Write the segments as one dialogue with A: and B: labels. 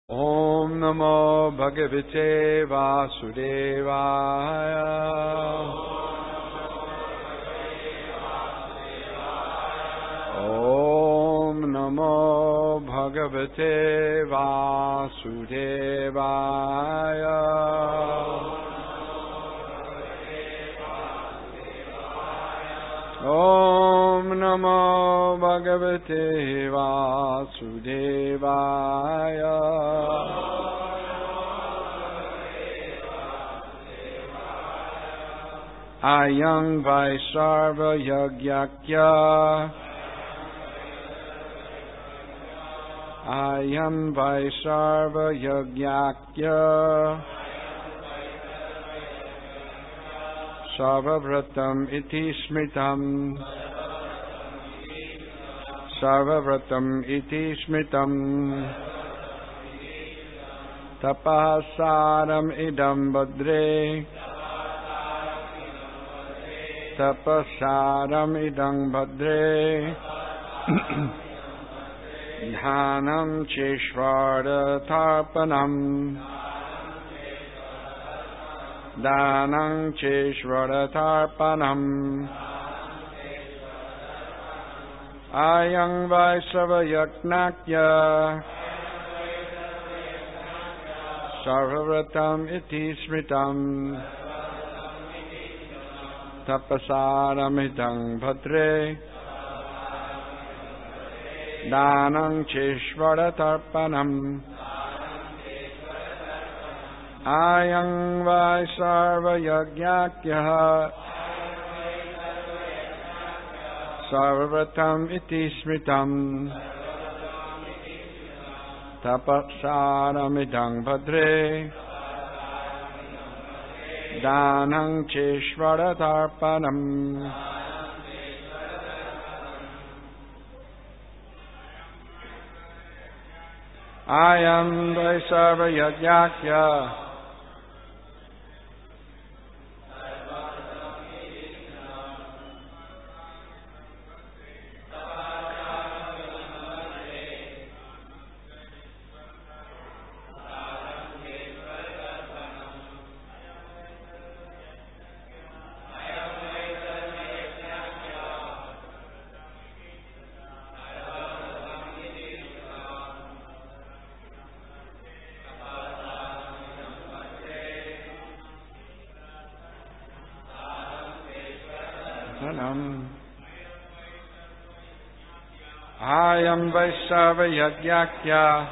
A: Om Namo Bhagavate Vasudevaya. Om Namo Bhagavate Vasudevaya. Om Namo Bhagavate Vasudevaya. Ayang Vaisarva Yagyakya. Ayam Vaisarva Yagyakya. Sarvavratam iti smritam. Sarvavratam iti smritam. Tapasaram idam badre. Tapasaram idam badre. Dhanam cheshvara tarpanam. Danang cheshvara tarpanam. Ayang Vaisava Yaknakya. Sarvavratam iti smritam. Tapasaramidang bhadre. Danang cheshvara tarpanam. Ayang Vaisarva Yagyakya. Sarvavratam iti smritam. Tapasaramidang bhadre. Danang cheshvara tarpanam. Ayam Vaisarva Yagyakya. Ayam Vaisarva Yagyakya.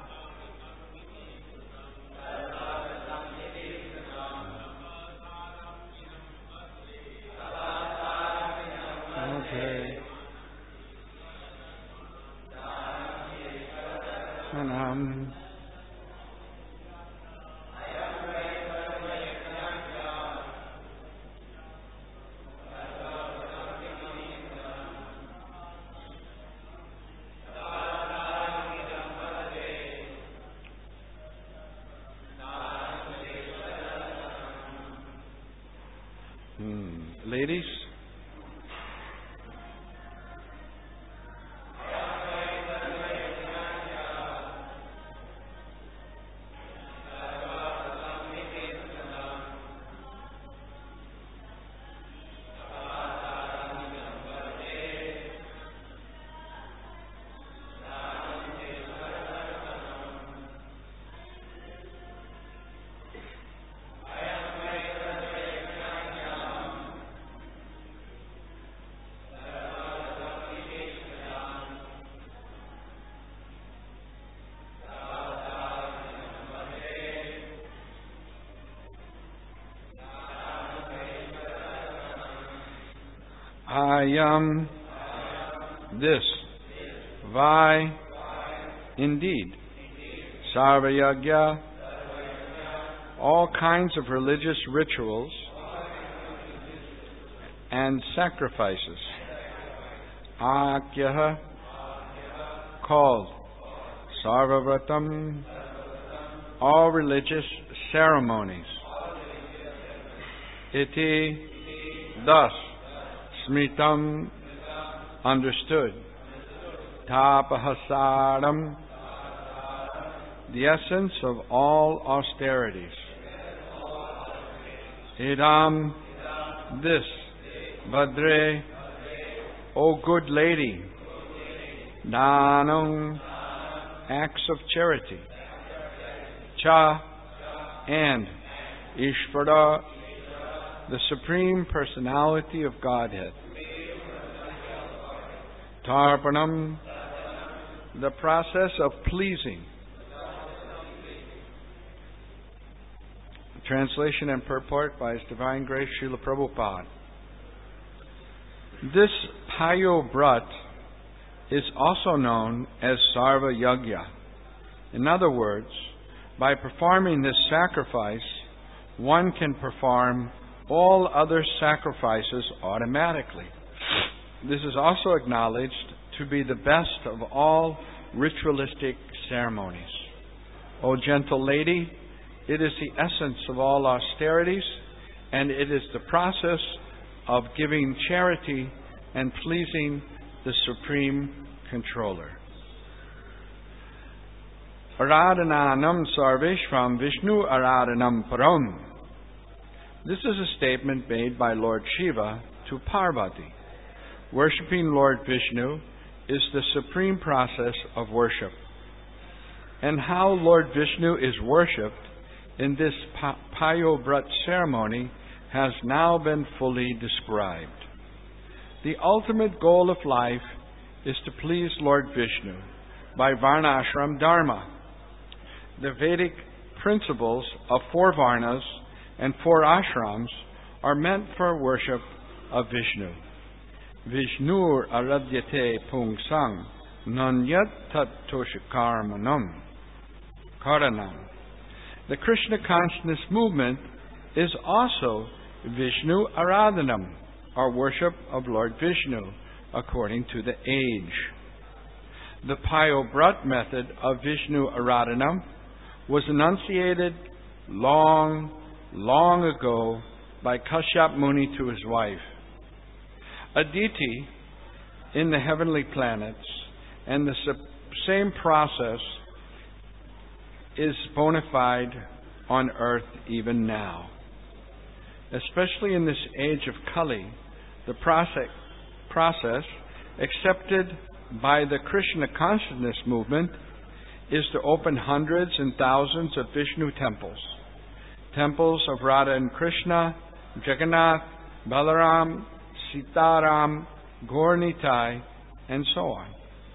A: Okay. Ladies? I am this, Vai, indeed, Sarvayagya, all kinds of religious rituals and sacrifices, Akyaha, called Sarvavratam, all religious ceremonies, Iti, thus, Smritam, understood. Tapahasaram, the essence of all austerities. Idam, this, Badre, O good lady, Danam, acts of charity, Cha, and Ishvara, the Supreme Personality of Godhead, Tarpanam, the process of pleasing. Translation and purport by His Divine Grace Srila Prabhupada. This Payo Brat is also known as Sarva Yagya. In other words, by performing this sacrifice, one can perform all other sacrifices automatically. This is also acknowledged to be the best of all ritualistic ceremonies. O gentle lady, it is the essence of all austerities, and it is the process of giving charity and pleasing the Supreme Controller. Aradhananam sarveshvam Vishnu aradhanam param. This is a statement made by Lord Shiva to Parvati. Worshipping Lord Vishnu is the supreme process of worship. And how Lord Vishnu is worshipped in this Payo Brat ceremony has now been fully described. The ultimate goal of life is to please Lord Vishnu by Varnashram Dharma. The Vedic principles of 4 Varnas and 4 ashrams are meant for worship of Vishnu. Vishnur aradyate pungsang nanyat tat toshkarmanam karanam. The Krishna consciousness movement is also Vishnu Aradhanam, or worship of Lord Vishnu, according to the age. The Payo Brat method of Vishnu Aradhanam was enunciated long ago by Kashyap Muni to his wife. Aditi in the heavenly planets, and the same process is bona fide on earth even now. Especially in this age of Kali, the process accepted by the Krishna consciousness movement is to open hundreds and thousands of Vishnu temples. Temples of Radha and Krishna, Jagannath, Balaram, Sitaram, Gaur-Nitai, and so on.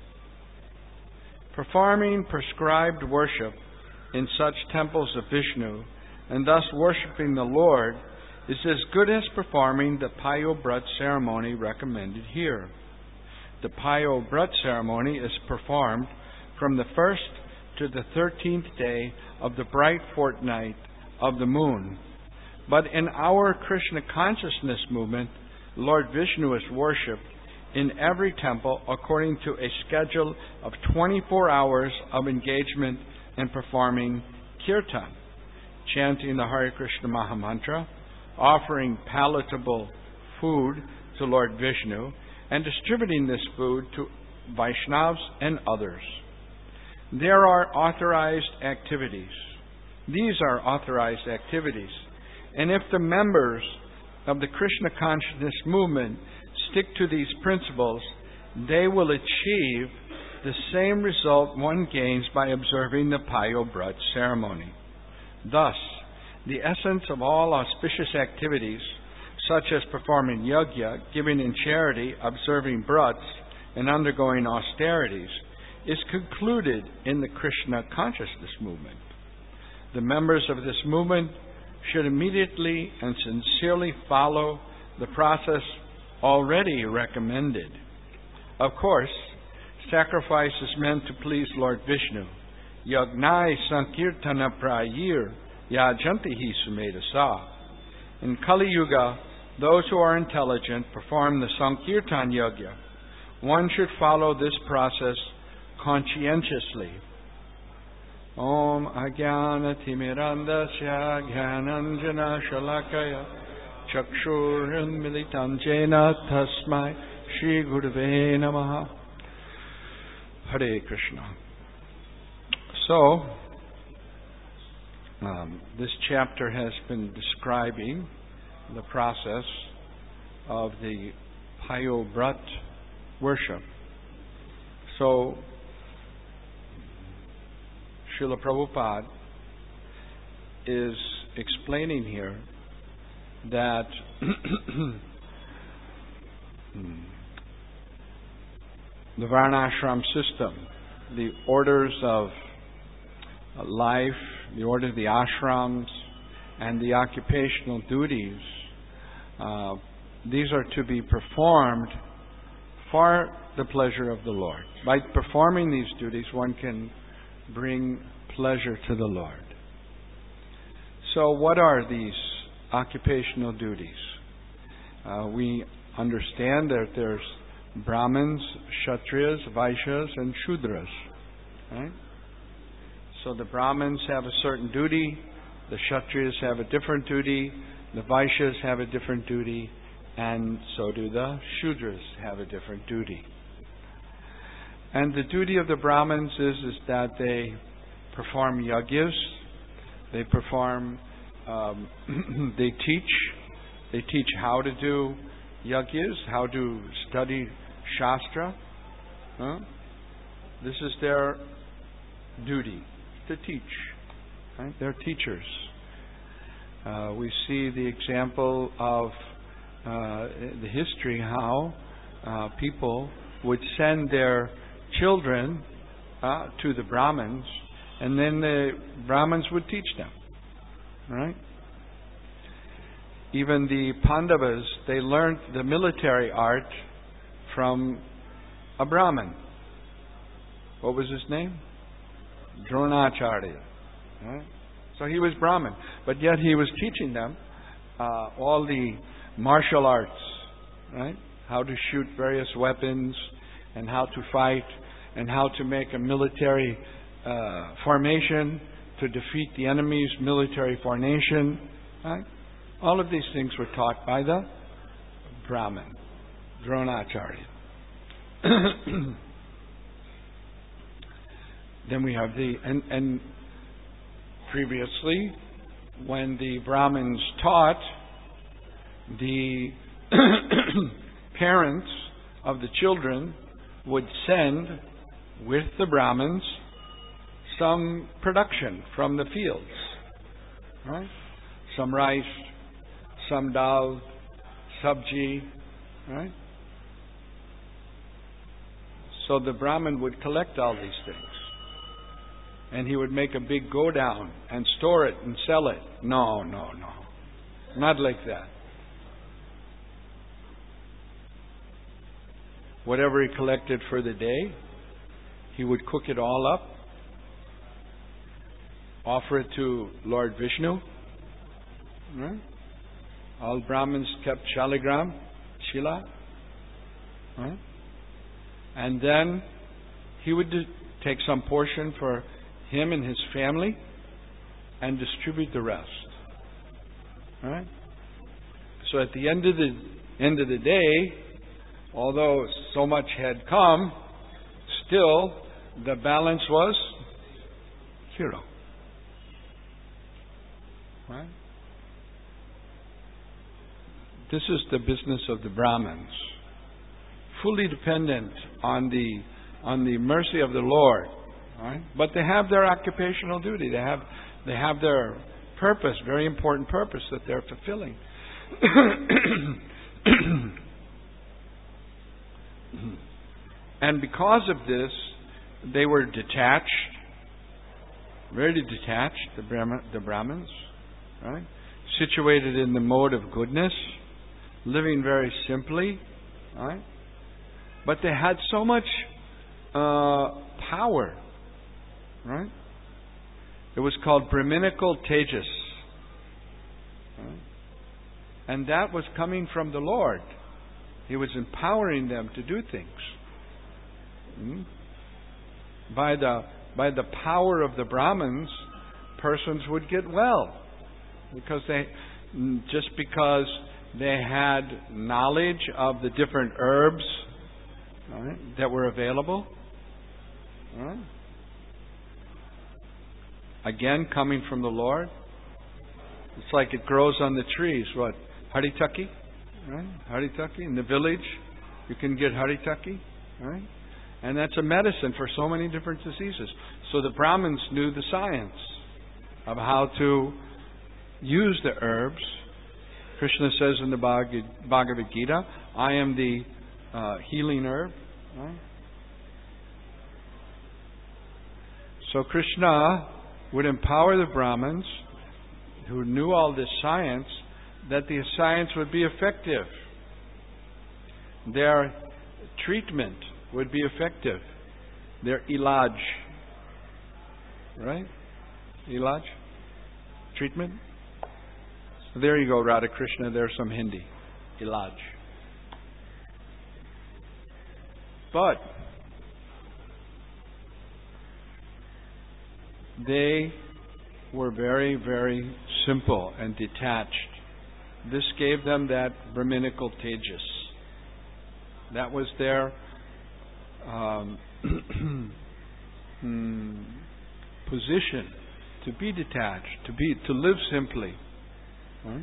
A: Performing prescribed worship in such temples of Vishnu, and thus worshipping the Lord, is as good as performing the Payo Brat ceremony recommended here. The Payo Brat ceremony is performed from the 1st to the 13th day of the bright fortnight of the moon. But in our Krishna consciousness movement, Lord Vishnu is worshipped in every temple according to a schedule of 24 hours of engagement in performing kirtan, chanting the Hare Krishna Mahamantra, offering palatable food to Lord Vishnu, and distributing this food to Vaishnavas and others. There are authorized activities. These are authorized activities. And if the members of the Krishna consciousness movement stick to these principles, they will achieve the same result one gains by observing the Payo Brat ceremony. Thus, the essence of all auspicious activities, such as performing yajna, giving in charity, observing brats, and undergoing austerities, is concluded in the Krishna consciousness movement. The members of this movement should immediately and sincerely follow the process already recommended. Of course, sacrifice is meant to please Lord Vishnu. Yagnai sankirtana prayir yajantihi sumedasa. In Kali Yuga, those who are intelligent perform the Sankirtan Yajna. One should follow this process conscientiously. Om Ajnana Timirandasya Jnananjana Shalakaya Chakshurunmilitam Jena Tasmai Shri Gurave Namaha. Hare Krishna. So, This chapter has been describing the process of the Payobrat worship. So, Srila Prabhupada is explaining here that the Varnashram system, the orders of life, the order of the ashrams, and the occupational duties, these are to be performed for the pleasure of the Lord. By performing these duties, one can bring pleasure to the Lord. So what are these occupational duties? We understand that there's Brahmins, Kshatriyas, Vaishyas, and Shudras. Right? So the Brahmins have a certain duty, the Kshatriyas have a different duty, the Vaishyas have a different duty, and so do the Shudras have a different duty. And the duty of the Brahmins is that they perform yagyas, they perform, they teach how to do yagyas, how to study Shastra. This is their duty, to teach. Right? They're teachers. We see the example of the history how people would send their children to the Brahmins, and then the Brahmins would teach them. Right? Even the Pandavas, they learned the military art from a Brahmin. What was his name? Dronacharya. Right? So he was Brahmin, but yet he was teaching them all the martial arts, right? How to shoot various weapons, and how to fight, and how to make a military formation to defeat the enemy's military formation. Right? All of these things were taught by the Brahmin, Dronacharya. Then we have and previously, when the Brahmins taught, the parents of the children would send with the Brahmins some production from the fields. Right? Some rice, some dal, sabji. Right? So the Brahmin would collect all these things. And he would make a big go down and store it and sell it. No. Not like that. Whatever he collected for the day, he would cook it all up, offer it to Lord Vishnu. Right? All Brahmins kept Shaligram, Shila. Right? And then he would take some portion for him and his family and distribute the rest. Right? So at the end of the day, although so much had come, still the balance was 0. Right? This is the business of the Brahmins, fully dependent on the mercy of the Lord. Right? But they have their occupational duty. They have their purpose, very important purpose that they're fulfilling. And because of this, they were detached, very detached, the Brahmins, right? Situated in the mode of goodness, living very simply, right? But they had so much power, right? It was called Brahminical Tejas. Right? And that was coming from the Lord. He was empowering them to do things. By the power of the Brahmins, persons would get well. Because because they had knowledge of the different herbs, right, that were available. Right? Again, coming from the Lord. It's like it grows on the trees. What? Haritaki? Right? Haritaki. In the village, you can get haritaki. Right? And that's a medicine for so many different diseases. So the Brahmins knew the science of how to use the herbs. Krishna says in the Bhagavad Gita, I am the healing herb. Right? So Krishna would empower the Brahmins who knew all this science, that the science would be effective. Their treatment would be effective. Their ilaj. Right? Ilaj? Treatment? So there you go, Radha Krishna. There's some Hindi. Ilaj. But they were very, very simple and detached. This gave them that Brahminical tejas. That was their position, to be detached, to live simply. Right?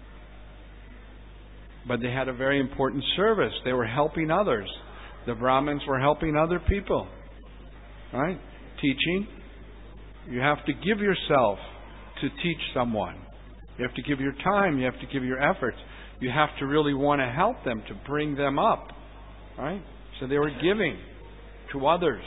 A: But they had a very important service. They were helping others. The Brahmins were helping other people. Right? Teaching. You have to give yourself to teach someone. You have to give your time. You have to give your efforts. You have to really want to help them, to bring them up. Right? So they were giving to others.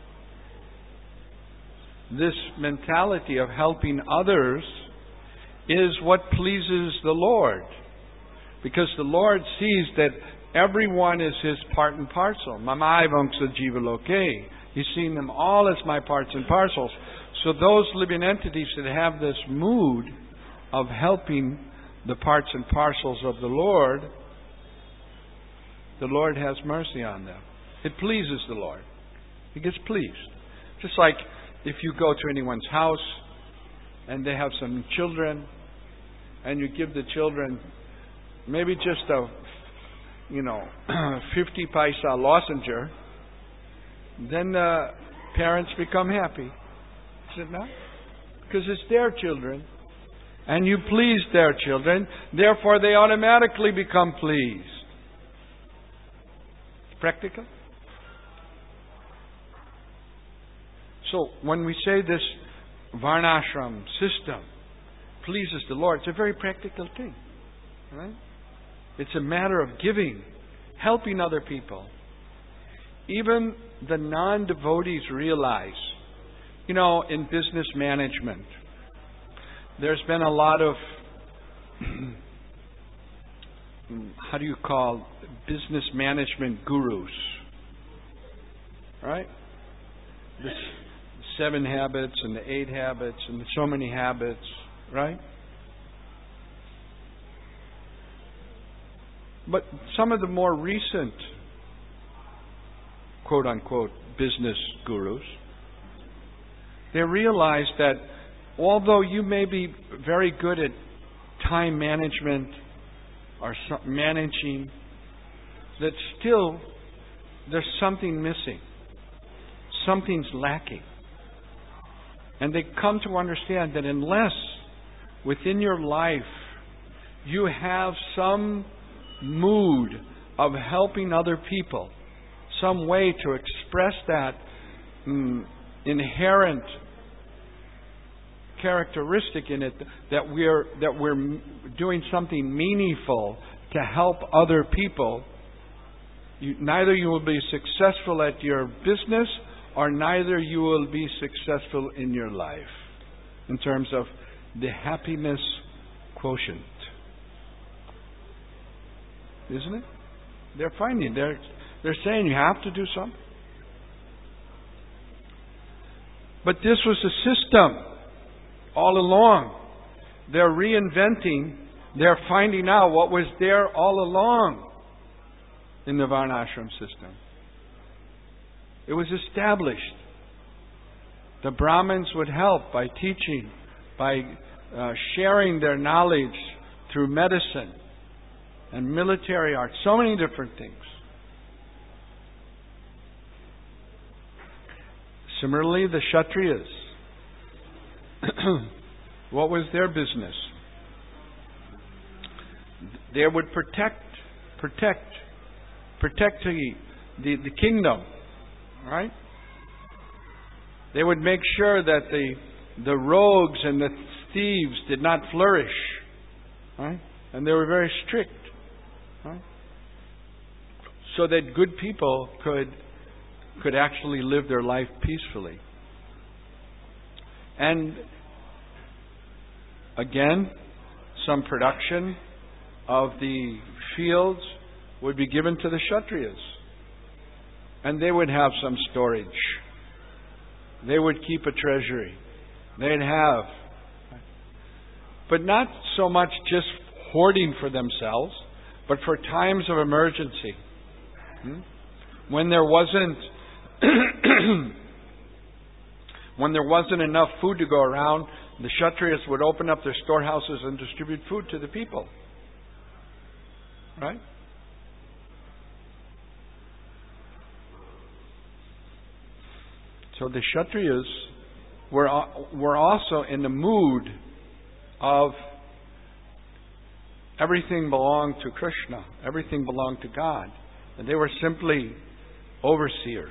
A: This mentality of helping others is what pleases the Lord. Because the Lord sees that everyone is His part and parcel. Mamai vamsa jiva loke. He's seen them all as my parts and parcels. So those living entities that have this mood of helping the parts and parcels of the Lord has mercy on them. It pleases the Lord. He gets pleased. Just like if you go to anyone's house and they have some children and you give the children maybe just a 50 paisa lozenger, then the parents become happy. Is it not? Because it's their children. And you please their children. Therefore, they automatically become pleased. It's practical. So, when we say this varnashram system pleases the Lord, it's a very practical thing. Right? It's a matter of giving, helping other people. Even the non-devotees realize, in business management, there's been a lot of, how do you call business management gurus? Right? The 7 habits and the 8 habits and so many habits, right? But some of the more recent, quote-unquote, business gurus, they realize that although you may be very good at time management or managing, that still there's something missing. Something's lacking. And they come to understand that unless within your life you have some mood of helping other people, some way to express that inherent characteristic in it, that we're doing something meaningful to help other people, neither you will be successful at your business or neither you will be successful in your life in terms of the happiness quotient. Isn't it? They're finding, they're saying you have to do something. But this was a system all along. They're reinventing, they're finding out what was there all along in the Varnashram system. It was established. The Brahmins would help by teaching, by sharing their knowledge through medicine and military arts, so many different things. Similarly, the Kshatriyas what was their business? They would protect the kingdom, right? They would make sure that the rogues and the thieves did not flourish, right? And they were very strict, right? So that good people could actually live their life peacefully. And again, some production of the fields would be given to the Kshatriyas. And they would have some storage. They would keep a treasury. They'd have. But not so much just hoarding for themselves, but for times of emergency. When there wasn't when there wasn't enough food to go around, the Kshatriyas would open up their storehouses and distribute food to the people. Right? So the Kshatriyas were also in the mood of everything belonged to Krishna. Everything belonged to God. And they were simply overseers.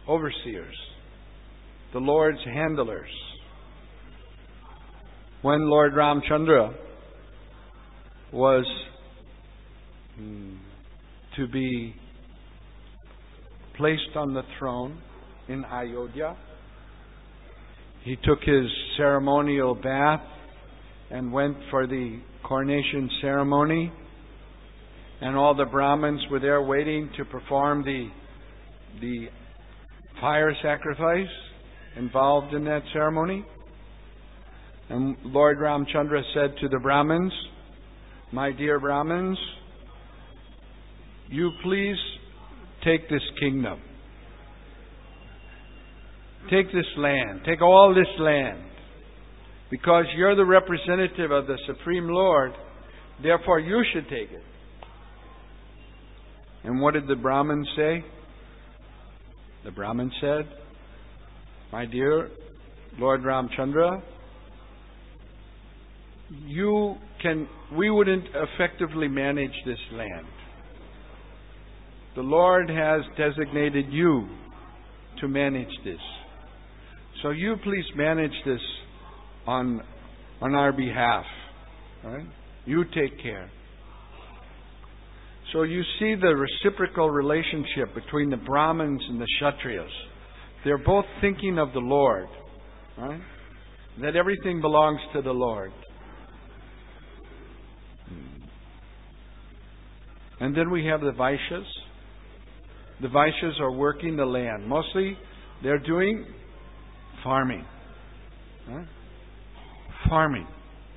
A: The Lord's handlers. When Lord Ramchandra was to be placed on the throne in Ayodhya, he took his ceremonial bath and went for the coronation ceremony, and all the Brahmins were there waiting to perform the fire sacrifice involved in that ceremony. And Lord Ramchandra said to the Brahmins, "My dear Brahmins, you please take this kingdom. Take this land. Take all this land. Because you're the representative of the Supreme Lord, therefore you should take it." And what did the Brahmins say? The Brahmins said, "My dear Lord Ramchandra, we wouldn't effectively manage this land. The Lord has designated you to manage this. So you please manage this on our behalf. Right? You take care." So you see the reciprocal relationship between the Brahmins and the Kshatriyas. They're both thinking of the Lord, right? That everything belongs to the Lord. And then we have the Vaishyas. The Vaishyas are working the land. Mostly they're doing farming. Right? Farming.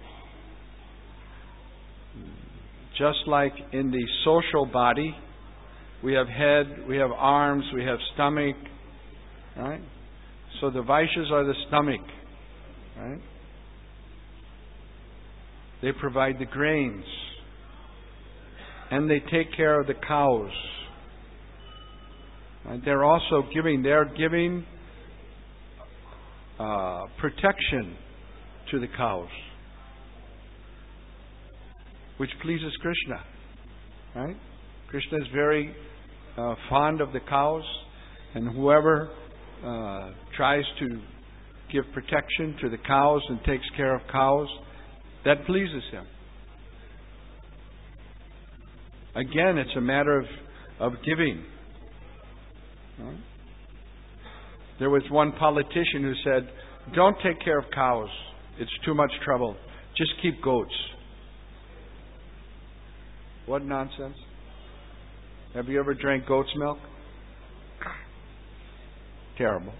A: Just like in the social body, we have head, we have arms, we have stomach. Right? So the Vaishyas are the stomach. Right? They provide the grains. And they take care of the cows. And they're also giving protection to the cows, which pleases Krishna. Right? Krishna is very fond of the cows, and whoever tries to give protection to the cows and takes care of cows, that pleases him. Again, it's a matter of giving. Right? There was one politician who said, "Don't take care of cows. It's too much trouble. Just keep goats." What nonsense. Have you ever drank goat's milk? Terrible.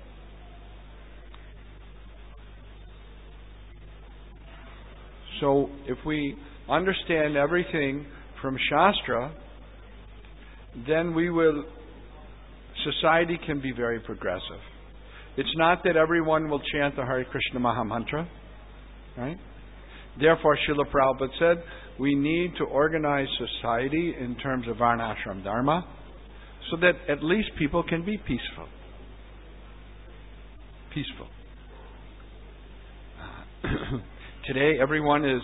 A: So if we understand everything from Shastra, then society can be very progressive. It's not that everyone will chant the Hare Krishna Maha Mantra, right? Therefore, Srila Prabhupada said, we need to organize society in terms of Varnashram Dharma so that at least people can be peaceful. Peaceful. Today, everyone is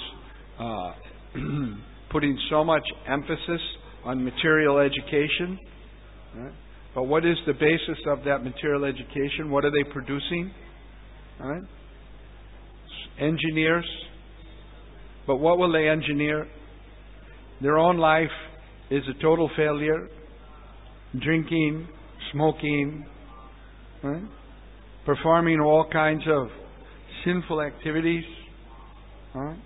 A: putting so much emphasis on material education. Right? But what is the basis of that material education? What are they producing? Right? Engineers. But what will they engineer? Their own life is a total failure. Drinking, smoking, right? Performing all kinds of sinful activities. Right?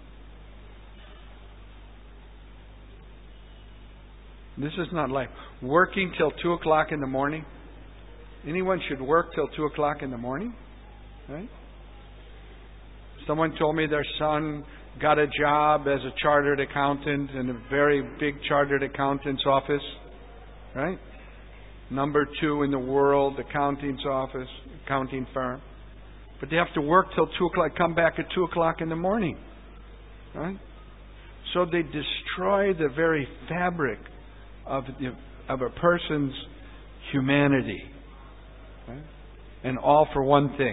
A: This is not life. Working till 2 o'clock in the morning. Anyone should work till 2 o'clock in the morning? Right? Someone told me their son got a job as a chartered accountant in a very big chartered accountant's office. Right? Number 2 in the world, accountant's office, accounting firm. But they have to work till 2 o'clock, come back at 2 o'clock in the morning. Right? So they destroy the very fabric of a person's humanity. Right? And all for one thing.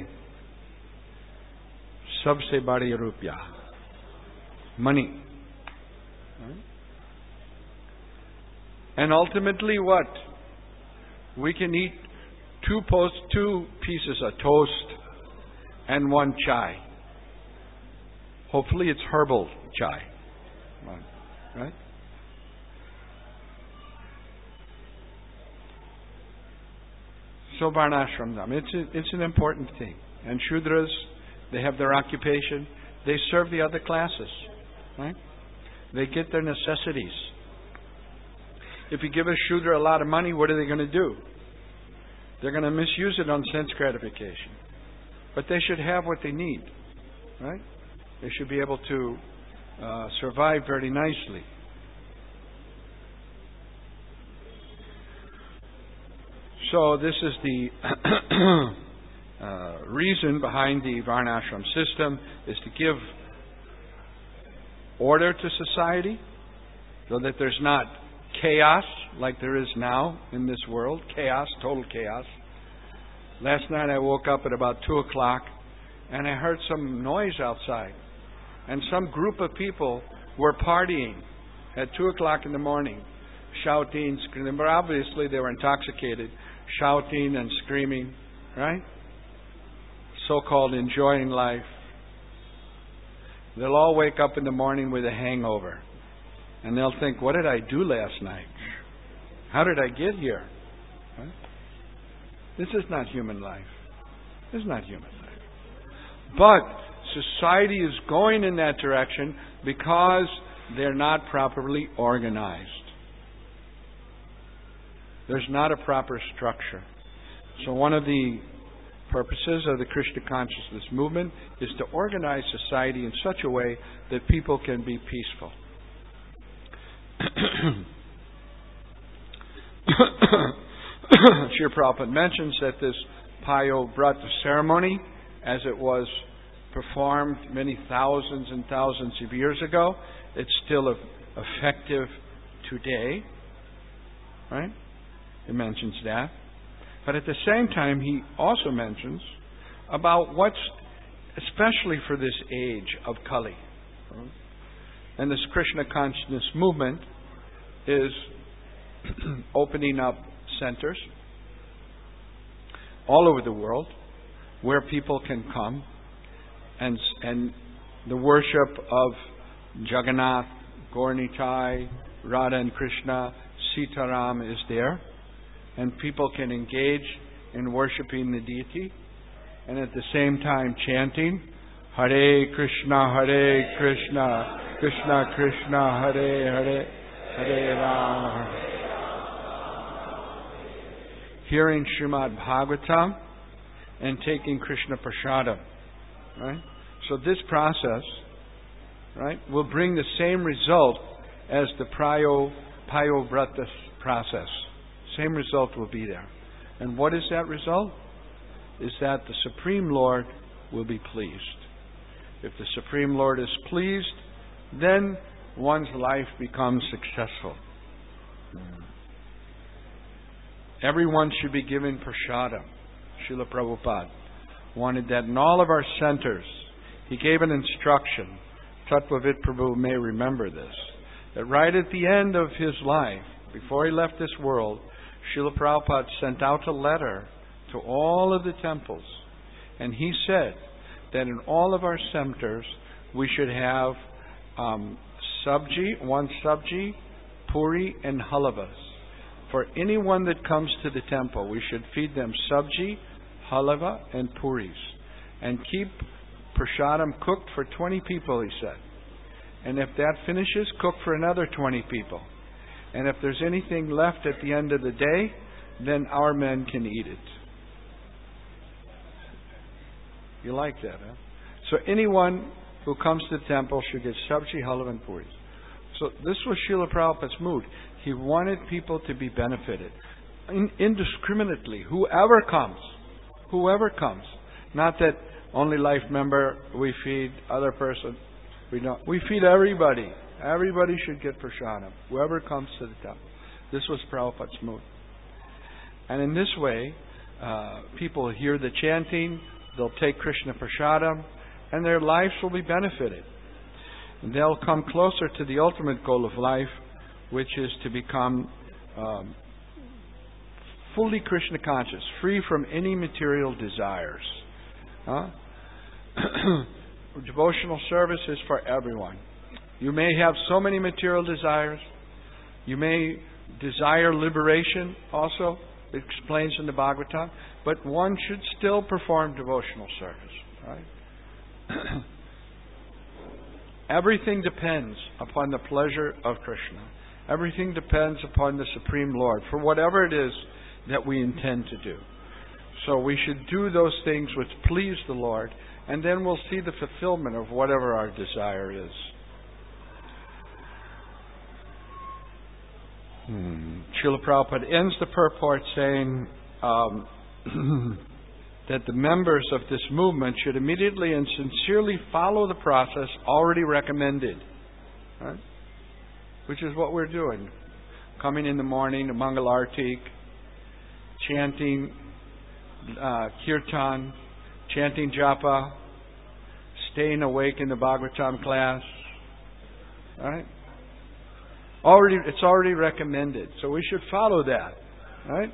A: Sabse badi rupya. Money. Right? And ultimately what? We can eat 2 pieces of toast and 1 chai. Hopefully it's herbal chai. Right? So Varnashram, it's an important thing. And Shudras, they have their occupation. They serve the other classes. Right? They get their necessities. If you give a Shudra a lot of money, what are they going to do? They're going to misuse it on sense gratification. But they should have what they need. Right? They should be able to survive very nicely. So this is the reason behind the Varnashram system, is to give order to society so that there's not chaos like there is now in this world. Chaos, total chaos. Last night I woke up at about 2 o'clock and I heard some noise outside. And some group of people were partying at 2 o'clock in the morning, shouting, screaming. But obviously they were intoxicated, shouting and screaming, right? So-called enjoying life. They'll all wake up in the morning with a hangover. And they'll think, what did I do last night? How did I get here? Right? This is not human life. This is not human life. But society is going in that direction because they're not properly organized. There's not a proper structure. So one of the purposes of the Krishna consciousness movement is to organize society in such a way that people can be peaceful. Srila Prabhupada mentions that this Payo Brata ceremony, as it was performed many thousands and thousands of years ago, it's still effective today. Right? He mentions that. But at the same time, he also mentions about what's, especially for this age of Kali. And this Krishna consciousness movement is opening up centers all over the world where people can come and the worship of Jagannath, Gaurnitai, Radha and Krishna, Sitaram is there, and people can engage in worshiping the deity and at the same time chanting Hare Krishna, Krishna Krishna, Hare Hare, Hare Rama. Hearing Srimad Bhagavatam and taking Krishna Prasadam. Right? So this process, right, will bring the same result as the Payo Brata process. Same result will be there. And what is that result? Is that the Supreme Lord will be pleased. If the Supreme Lord is pleased, then one's life becomes successful. Everyone should be given prasadam. Srila Prabhupada wanted that in all of our centers, he gave an instruction. Tattvavid Prabhu may remember this. That right at the end of his life, before he left this world, Srila Prabhupada sent out a letter to all of the temples. And he said that in all of our centers, we should have one sabji, puri, and halavas. For anyone that comes to the temple, we should feed them sabji, halava, and puris. And keep prasadam cooked for 20 people, he said. And if that finishes, cook for another 20 people. And if there's anything left at the end of the day, then our men can eat it. You like that, huh? So anyone who comes to the temple should get sabji, halava, and puris. So this was Srila Prabhupada's mood. He wanted people to be benefited. Indiscriminately, whoever comes. Not that only life member we feed, other person we don't. We feed everybody. Everybody should get prasadam. Whoever comes to the temple. This was Prabhupada's mood. And in this way, people hear the chanting, they'll take Krishna prasadam, and their lives will be benefited. And they'll come closer to the ultimate goal of life, which is to become fully Krishna conscious, free from any material desires. Devotional service is for everyone. You may have so many material desires. You may desire liberation also. It explains in the Bhagavatam. But one should still perform devotional service. Right? Everything depends upon the pleasure of Krishna. Everything depends upon the Supreme Lord for whatever it is that we intend to do. So we should do those things which please the Lord, and then we'll see the fulfillment of whatever our desire is. Srila Prabhupada ends the purport saying that the members of this movement should immediately and sincerely follow the process already recommended. Right? Which is what we're doing. Coming in the morning to Mangalartik, chanting kirtan, chanting japa, staying awake in the Bhagavatam class. Right? It's already recommended. So we should follow that. Right?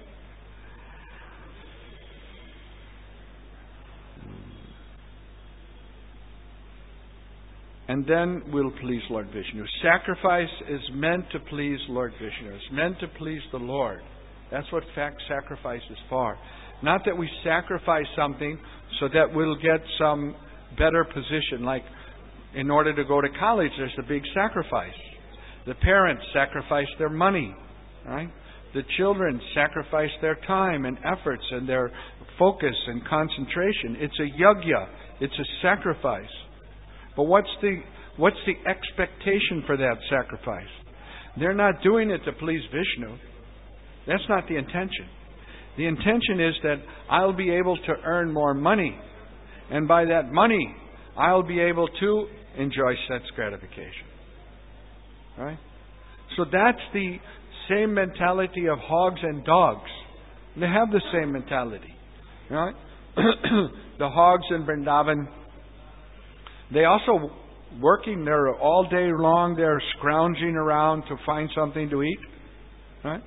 A: And then we'll please Lord Vishnu. Sacrifice is meant to please Lord Vishnu. It's meant to please the Lord. That's what sacrifice is for. Not that we sacrifice something so that we'll get some better position. Like in order to go to college, there's a big sacrifice. The parents sacrifice their money. Right? The children sacrifice their time and efforts and their focus and concentration. It's a yajna. It's a sacrifice. But what's the expectation for that sacrifice? They're not doing it to please Vishnu. That's not the intention. The intention is that I'll be able to earn more money. And by that money, I'll be able to enjoy sense gratification. Right? So that's the same mentality of hogs and dogs. They have the same mentality. Right? The hogs in Vrindavan, they also working there all day long. They're scrounging around to find something to eat. Right?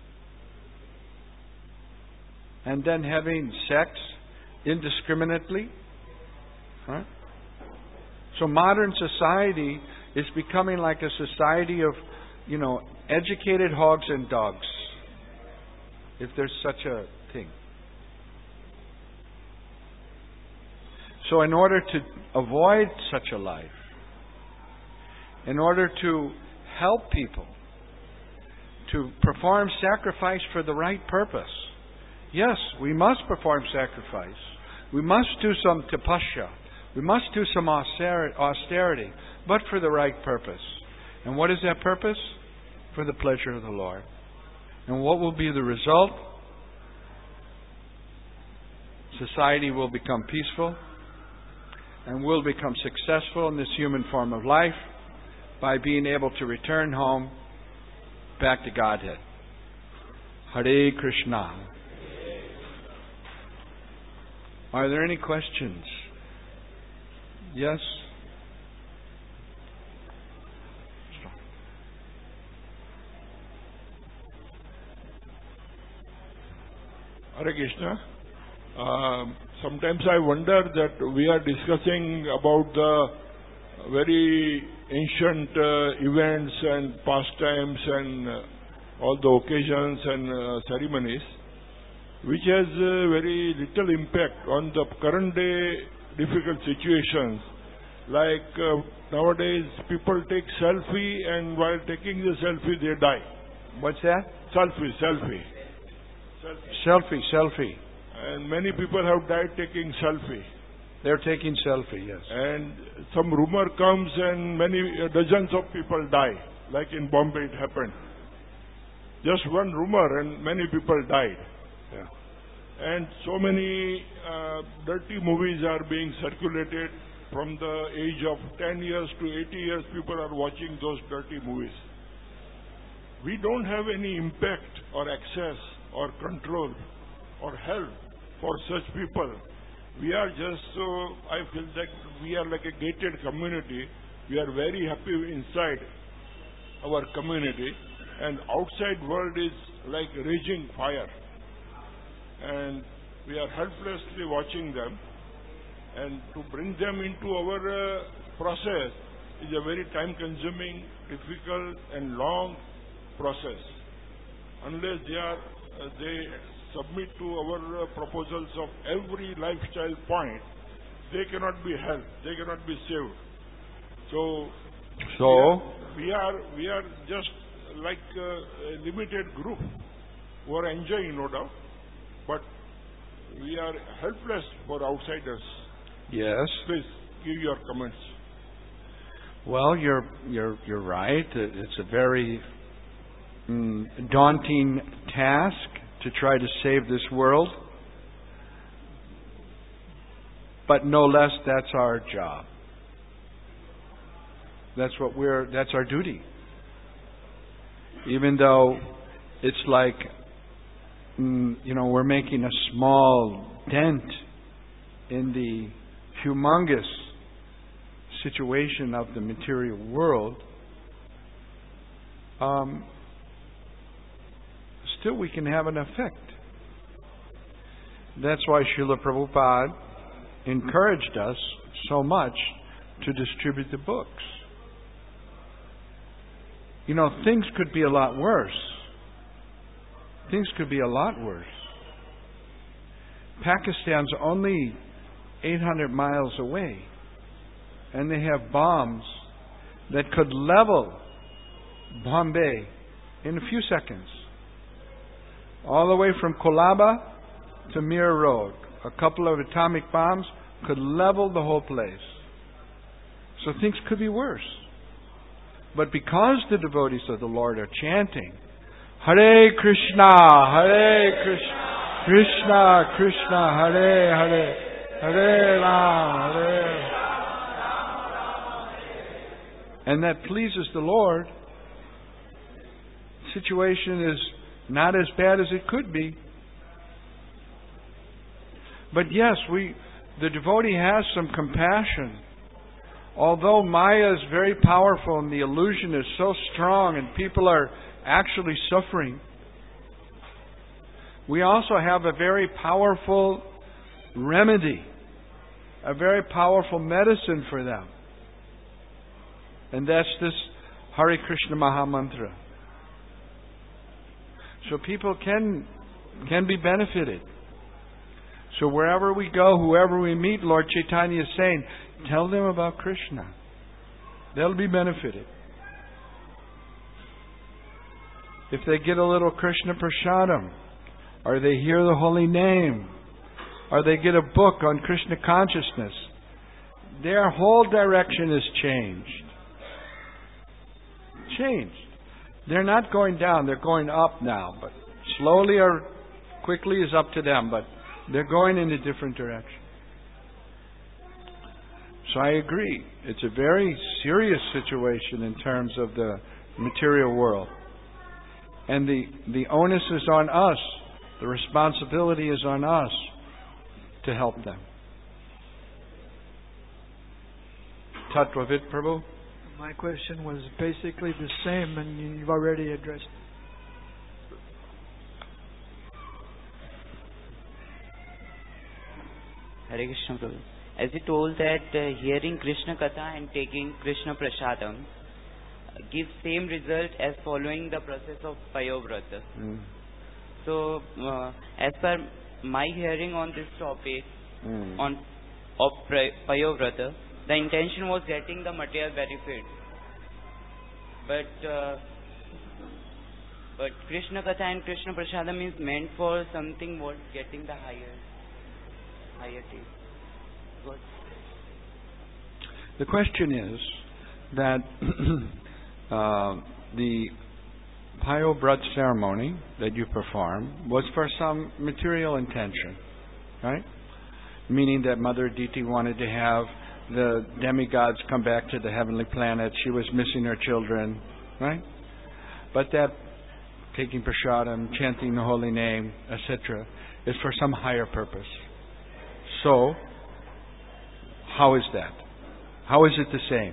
A: And then having sex indiscriminately. Right? So modern society is becoming like a society of, educated hogs and dogs. If there's such a thing. So in order to avoid such a life, in order to help people to perform sacrifice for the right purpose, yes, we must perform sacrifice. We must do some tapasya. We must do some austerity, but for the right purpose. And what is that purpose? For the pleasure of the Lord. And what will be the result? Society will become peaceful and will become successful in this human form of life by being able to return home back to Godhead. Hare Krishna. Are there any questions? Yes?
B: Hare Krishna. Sometimes I wonder that we are discussing about the very ancient events and pastimes and all the occasions and ceremonies, which has very little impact on the current day difficult situations. Like nowadays, people take selfie, and while taking the selfie, they die.
A: What's that?
B: Selfie.
A: Selfie.
B: And many people have died taking selfie.
A: They're taking selfie, yes.
B: And some rumor comes and dozens of people die. Like in Bombay it happened. Just one rumor and many people died.
A: Yeah.
B: And so many dirty movies are being circulated. From the age of 10 years to 80 years, people are watching those dirty movies. We don't have any impact or access or control or help for such people. We are just I feel that we are like a gated community. We are very happy inside our community, and outside world is like raging fire. And we are helplessly watching them. And to bring them into our process is a very time-consuming, difficult and long process. Unless they submit to our proposals of every lifestyle point, they cannot be helped, they cannot be saved. So we are just like a limited group who are enjoying, no doubt, but we are helpless for outsiders.
A: Yes.
B: Please give your comments.
A: Well, you're right. It's a very daunting task to try to save this world. But no less, that's our job. That's our duty. Even though it's like, we're making a small dent in the humongous situation of the material world, still we can have an effect. That's why Srila Prabhupada encouraged us so much to distribute the books. Things could be a lot worse. Pakistan's only 800 miles away, and they have bombs that could level Bombay in a few seconds. All the way from Kolaba to Mir Road. A couple of atomic bombs could level the whole place. So things could be worse. But because the devotees of the Lord are chanting, Hare Krishna, Hare Krishna, Krishna Krishna, Hare Hare, Hare Ram, Hare, and that pleases the Lord, the situation is not as bad as it could be. But yes, the devotee has some compassion. Although Maya is very powerful and the illusion is so strong and people are actually suffering, we also have a very powerful remedy, a very powerful medicine for them. And that's this Hare Krishna Maha Mantra. So people can be benefited. So wherever we go, whoever we meet, Lord Chaitanya is saying, tell them about Krishna. They'll be benefited. If they get a little Krishna Prasadam, or they hear the holy name, or they get a book on Krishna consciousness, their whole direction is changed. They're not going down, they're going up now. But slowly or quickly is up to them, but they're going in a different direction. So I agree. It's a very serious situation in terms of the material world. And the onus is on us. The responsibility is on us to help them. Tattvavit, Prabhu?
C: My question was basically the same, and you've already addressed it.
D: Hare Krishna, Prabhu. As you told that hearing Krishna Katha and taking Krishna Prasadam gives same result as following the process of Payovrata. So, as per my hearing on this topic, of Payovrata, the intention was getting the material benefit. But Krishna Katha and Krishna Prasadam is meant for something what getting the higher taste. Good.
A: The question is that the Payobrat ceremony that you perform was for some material intention, right? Meaning that Mother Aditi wanted to have the demigods come back to the heavenly planet. She was missing her children, right? But that taking prasadam, chanting the holy name, etc., is for some higher purpose. So, how is that? How is it the same?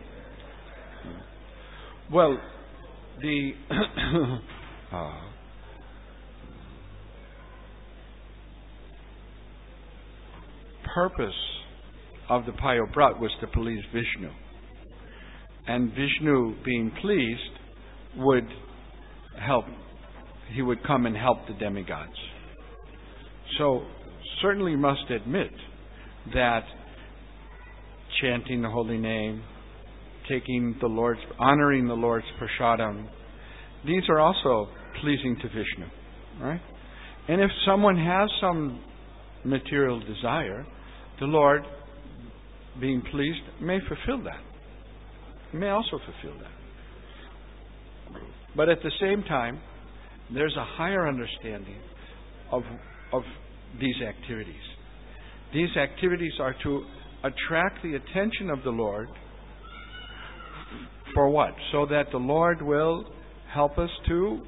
A: Well, the purpose of the Payobrat was to please Vishnu. And Vishnu, being pleased, would help. He would come and help the demigods. So, certainly must admit that chanting the holy name, honoring the Lord's prasadam, these are also pleasing to Vishnu, right? And if someone has some material desire, the Lord, being pleased, may fulfill that. He may also fulfill that. But at the same time, there's a higher understanding of these activities. These activities are to attract the attention of the Lord. For what? So that the Lord will help us to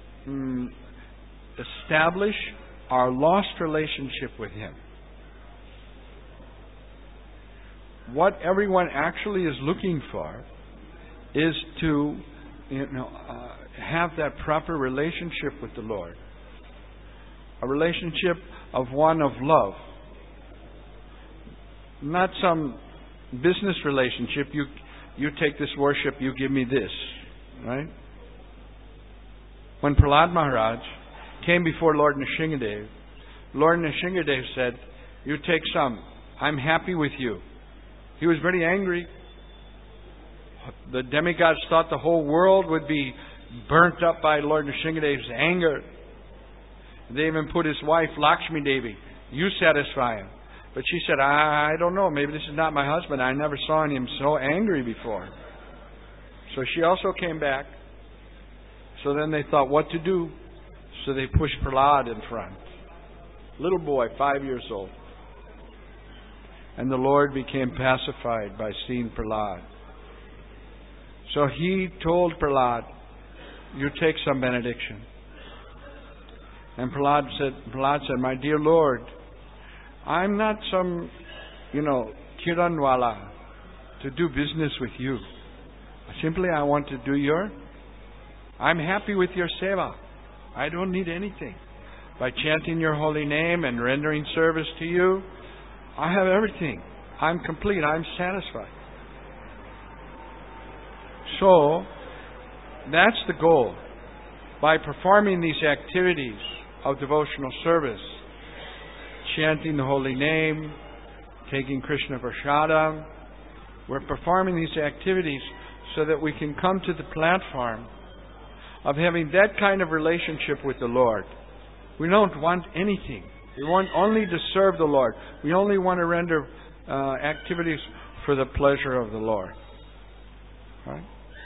A: establish our lost relationship with Him. What everyone actually is looking for is to have that proper relationship with the Lord. A relationship of one of love. Not some business relationship. You take this worship, you give me this. Right? When Prahlad Maharaj came before Lord Nrsingadev, Lord Nrsingadev said, you take some. I'm happy with you. He was very angry. The demigods thought the whole world would be burnt up by Lord Nrsingadev's anger. They even put his wife, Lakshmi Devi, you satisfy him. But she said, I don't know, maybe this is not my husband. I never saw him so angry before. So she also came back. So then they thought what to do. So they pushed Prahlad in front. Little boy, 5 years old. And the Lord became pacified by seeing Prahlad. So he told Prahlad, you take some benediction. And Prahlad said, my dear Lord, I'm not some, kiranwala to do business with you. Simply I want to do I'm happy with your seva. I don't need anything. By chanting your holy name and rendering service to you, I have everything. I'm complete. I'm satisfied. So, that's the goal. By performing these activities of devotional service, chanting the holy name, taking Krishna Prasadam, we're performing these activities so that we can come to the platform of having that kind of relationship with the Lord. We don't want anything. We want only to serve the Lord. We only want to render activities for the pleasure of the Lord. Right?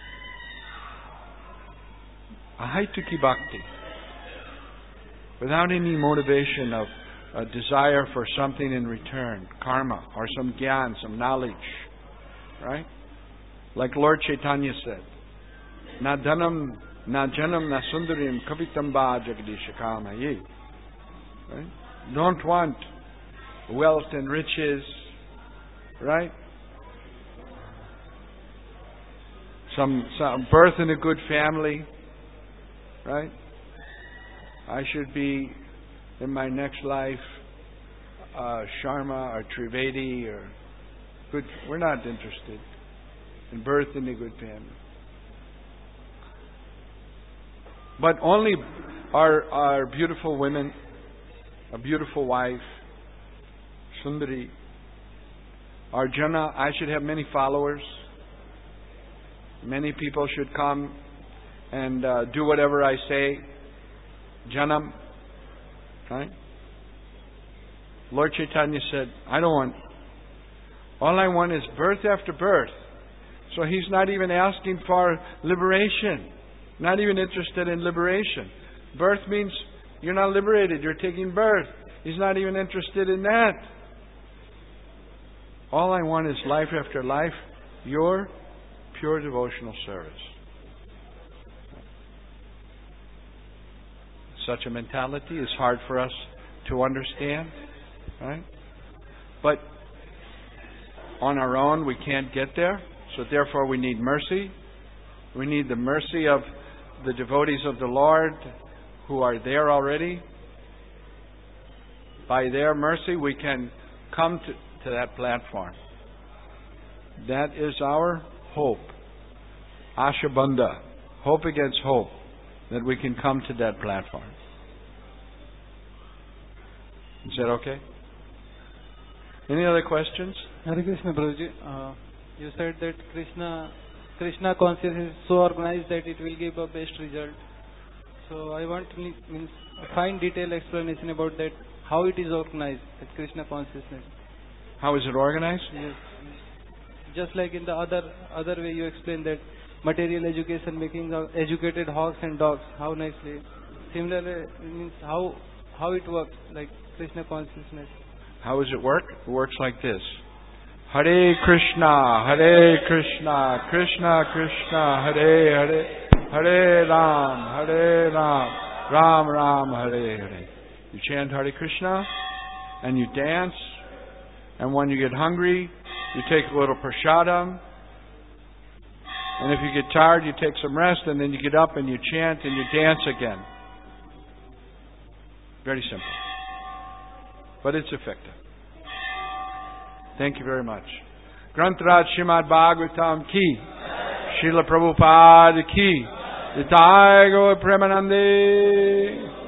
A: Ahaituki bhakti. Without any motivation of a desire for something in return, karma, or some gyan, some knowledge. Right? Like Lord Chaitanya said, Na dhanam, na janam, na sundarim, kavitam ba jagadishakamayi. Right? Don't want wealth and riches. Right? some birth in a good family, right? I should be in my next life Sharma or Trivedi or good. We're not interested in birth in a good family. But only our beautiful women, a beautiful wife, Sundari, Arjuna, I should have many followers. Many people should come and do whatever I say. Janam. Right? Lord Chaitanya said, all I want is birth after birth. So He's not even asking for liberation. Not even interested in liberation. Birth means you're not liberated. You're taking birth. He's not even interested in that. All I want is life after life, your pure devotional service. Such a mentality is hard for us to understand, right? But on our own we can't get there, so therefore we need mercy. We need the mercy of the devotees of the Lord who are there already. By their mercy we can come to that platform. That is our hope. Ashabandha. Hope against hope. That we can come to that platform. Is that okay? Any other questions?
E: Hare Krishna, Prabhuji. You said that Krishna consciousness is so organized that it will give a best result. So I want a fine detailed explanation about that. How it is organized, that Krishna consciousness.
A: How is it organized?
E: Yes. Just like in the other way you explained that material education making educated hogs and dogs. How nicely. Similarly, means how it works, like Krishna consciousness.
A: How does it work? It works like this. Hare Krishna, Krishna Krishna, Hare Hare, Hare Ram, Ram Ram, Hare Hare. You chant Hare Krishna, and you dance, and when you get hungry, you take a little prasadam, and if you get tired, you take some rest, and then you get up and you chant and you dance again. Very simple. But it's effective. Thank you very much. Grantraj Srimad Bhagavatam ki, Srila Prabhupada ki, Nitai Gaur Premanande.